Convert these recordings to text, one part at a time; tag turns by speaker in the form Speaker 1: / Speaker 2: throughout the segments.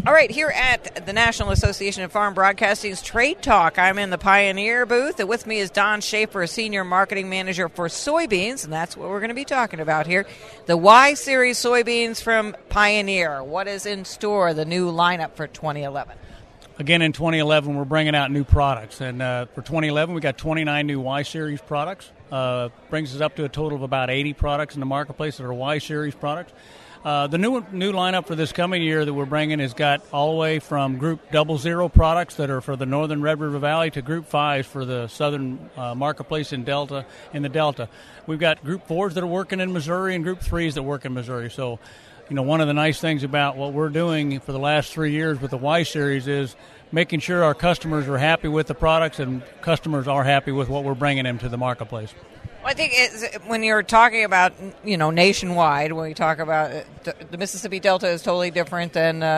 Speaker 1: All right, here at the National Association of Farm Broadcasting's Trade Talk, I'm in the Pioneer booth, and with me is Don Schaefer, Senior Marketing Manager for soybeans, and that's what we're going to be talking about here. The Y-Series soybeans from Pioneer. What is in store, the new lineup for 2011?
Speaker 2: Again, in 2011, we're bringing out new products, and for 2011, we got 29 new Y-Series products. Brings us up to a total of about 80 products in the marketplace that are Y-Series products. The new lineup for this coming year that we're bringing has got all the way from Group 00 products that are for the northern Red River Valley to Group 5s for the southern marketplace in the Delta. We've got Group 4s that are working in Missouri and Group 3s that work in Missouri. So, one of the nice things about what we're doing for the last 3 years with the Y-Series is making sure our customers are happy with the products and customers are happy with what we're bringing them to the marketplace.
Speaker 1: Well, I think when you're talking about, nationwide, when we talk about the Mississippi Delta is totally different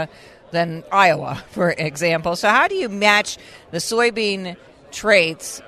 Speaker 1: than Iowa, for example. So how do you match the soybean traits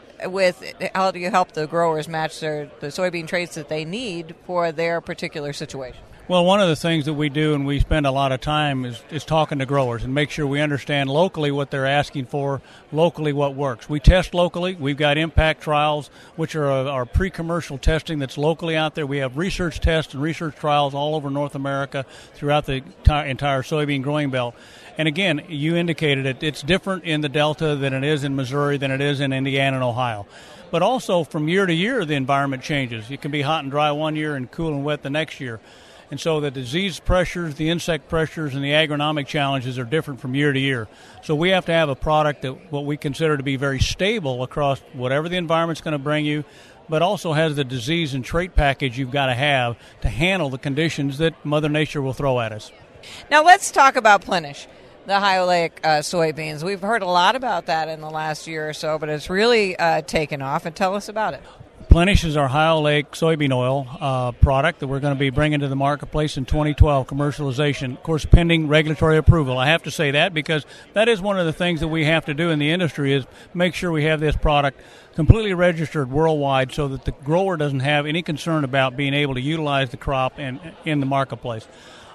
Speaker 1: how do you help the growers match the soybean traits that they need for their particular situation?
Speaker 2: Well, one of the things that we do, and we spend a lot of time, is talking to growers and make sure we understand locally what they're asking for, locally what works. We test locally. We've got impact trials, which are our pre-commercial testing that's locally out there. We have research tests and research trials all over North America throughout the entire soybean growing belt. And again, you indicated it, it's different in the Delta than it is in Missouri, than it is in Indiana and Ohio. But also from year to year, the environment changes. It can be hot and dry one year and cool and wet the next year. And so the disease pressures, the insect pressures, and the agronomic challenges are different from year to year. So we have to have a product that what we consider to be very stable across whatever the environment's going to bring you, but also has the disease and trait package you've got to have to handle the conditions that Mother Nature will throw at us.
Speaker 1: Now let's talk about Plenish, the Ohio Lake soybeans. We've heard a lot about that in the last year or so, but it's really taken off. And tell us about it.
Speaker 2: Plenish is our Ohio Lake soybean oil product that we're going to be bringing to the marketplace in 2012, commercialization, of course, pending regulatory approval. I have to say that because that is one of the things that we have to do in the industry is make sure we have this product completely registered worldwide so that the grower doesn't have any concern about being able to utilize the crop in the marketplace.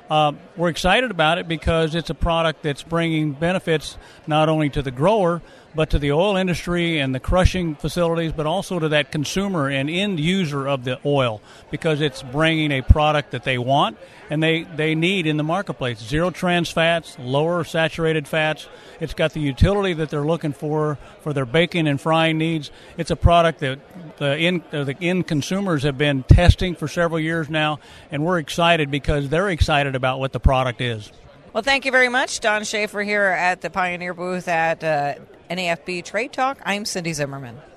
Speaker 2: We're excited about it because it's a product that's bringing benefits not only to the grower, but to the oil industry and the crushing facilities, but also to that consumer and end user of the oil, because it's bringing a product that they want and they need in the marketplace. Zero trans fats, lower saturated fats. It's got the utility that they're looking for their baking and frying needs. It's a product that the end consumers have been testing for several years now, and we're excited because they're excited about what the product is.
Speaker 1: Well, thank you very much, Don Schaefer, here at the Pioneer booth at NAFB Trade Talk. I'm Cindy Zimmerman.